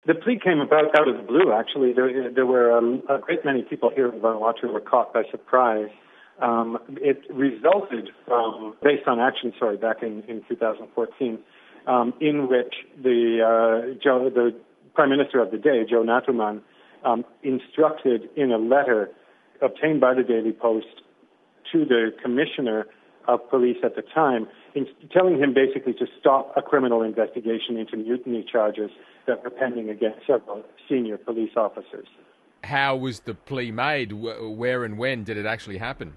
The plea came about out of the blue, actually. There were a great many people here in Vanuatu who were caught by surprise. It resulted from, based on action, back in 2014, in which the Prime Minister of the day, Joe Natuman, instructed in a letter obtained by the Daily Post to the Commissioner of Police at the time, telling him basically to stop a criminal investigation into mutiny charges that were pending against several senior police officers. How was the plea made? Where and when did it actually happen?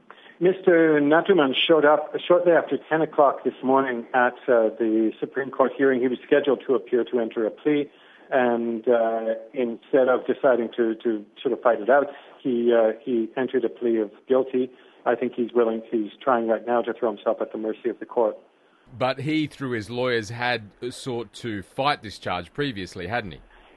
Mr. Natuman showed up shortly after 10 o'clock this morning at the Supreme Court hearing. He was scheduled to appear to enter a plea, and instead of deciding to sort of fight it out, he entered a plea of guilty. I think he's trying right now to throw himself at the mercy of the court. But he, through his lawyers, had sought to fight this charge previously, hadn't he?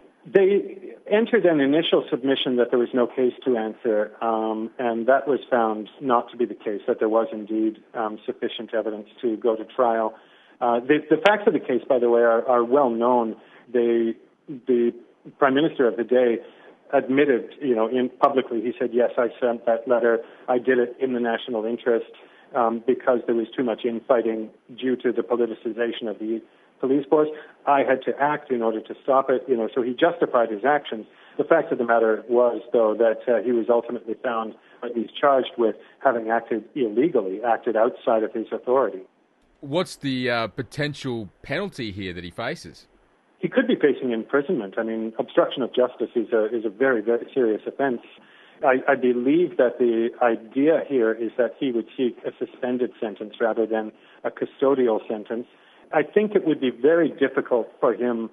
They entered an initial submission that there was no case to answer, and that was found not to be the case, that there was indeed sufficient evidence to go to trial. The facts of the case, by the way, are well known. The Prime Minister of the day admitted, publicly, he said, yes, I sent that letter. I did it in the national interest because there was too much infighting due to the politicization of the police force. I had to act in order to stop it, so he justified his actions. The fact of the matter was, though, that he was ultimately found, or he's charged with having acted illegally, acted outside of his authority. What's the potential penalty here that he faces? He could be facing imprisonment. I mean, obstruction of justice is a very, very serious offense. I believe that the idea here is that he would seek a suspended sentence rather than a custodial sentence. I think it would be very difficult for him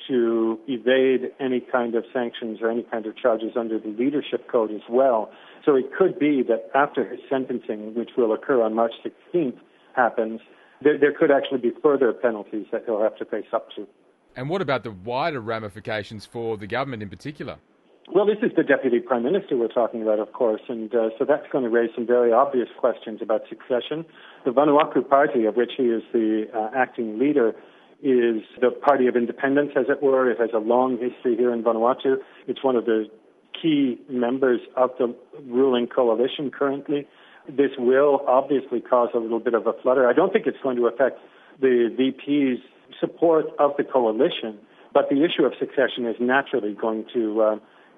to evade any kind of sanctions or any kind of charges under the leadership code as well. So it could be that after his sentencing, which will occur on March 16th, happens, there could actually be further penalties that he'll have to face up to. And what about the wider ramifications for the government in particular? Well, this is the Deputy Prime Minister we're talking about, of course, and so that's going to raise some very obvious questions about succession. The Vanuatu Party, of which he is the acting leader, is the party of independence, as it were. It has a long history here in Vanuatu. It's one of the key members of the ruling coalition currently. This will obviously cause a little bit of a flutter. I don't think it's going to affect the VP's support of the coalition, but the issue of succession is naturally going to,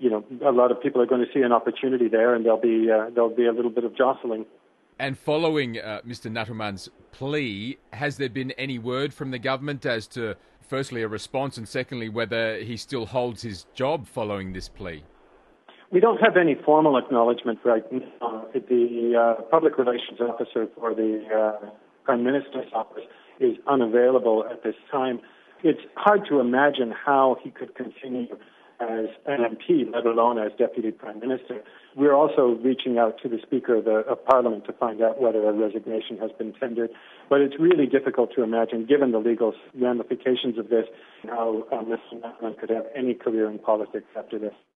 a lot of people are going to see an opportunity there, and there'll be a little bit of jostling. And following Mr. Natuman's plea, has there been any word from the government as to, firstly, a response, and secondly, whether he still holds his job following this plea? We don't have any formal acknowledgement right now. The public relations officer for the Prime Minister's office is unavailable at this time. It's hard to imagine how he could continue as an MP, let alone as Deputy Prime Minister. We're also reaching out to the Speaker of Parliament to find out whether a resignation has been tendered. But it's really difficult to imagine, given the legal ramifications of this, how Mr. Natuman could have any career in politics after this.